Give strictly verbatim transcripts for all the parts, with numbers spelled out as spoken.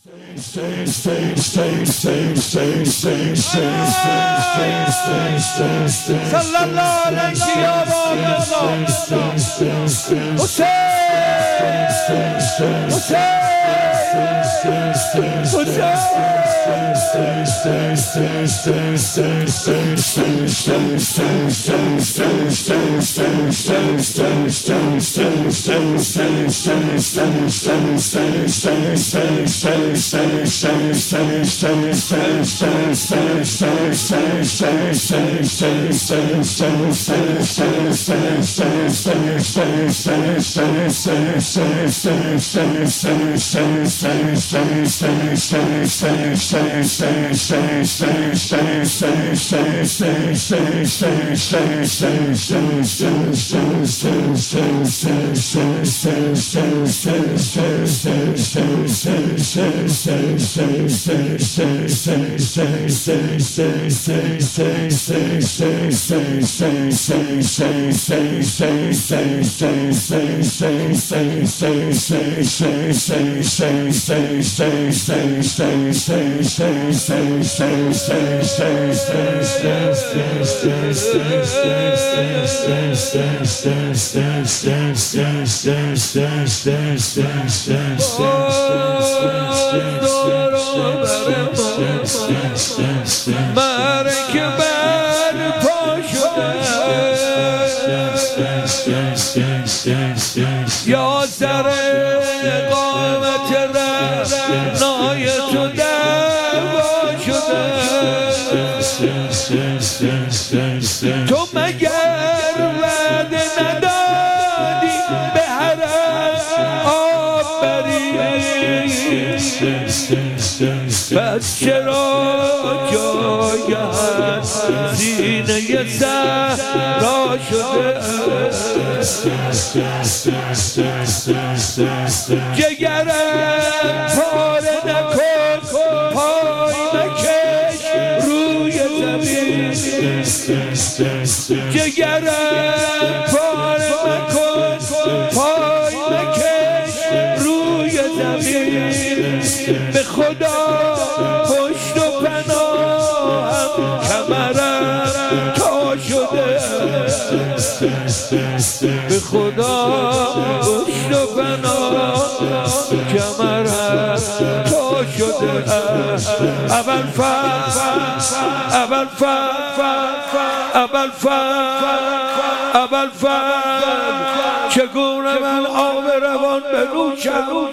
Sallallahu aleyhi ya Muhammed Hüseyin مرکب پا شده یا سر قامت رعنای تو دعوا شده تو مگر وعده ندادی به حرم آب بری پس چرا جایت سینه صحرا شده جگرم پاره نکن پای مکش روی زمین جگرم پاره مکن پای مکش روی زمین به خدا پشت و پناهم کمرم تا شده به خدا پشت و پناهم کمرم تا شده اول فرد اول فرد اول فرد اول فرد چگونه من آب روان بنوشم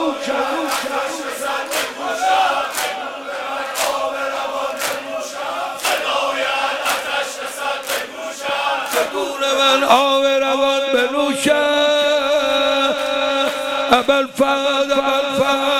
من آب روان بنوشم اول فرد اول فرد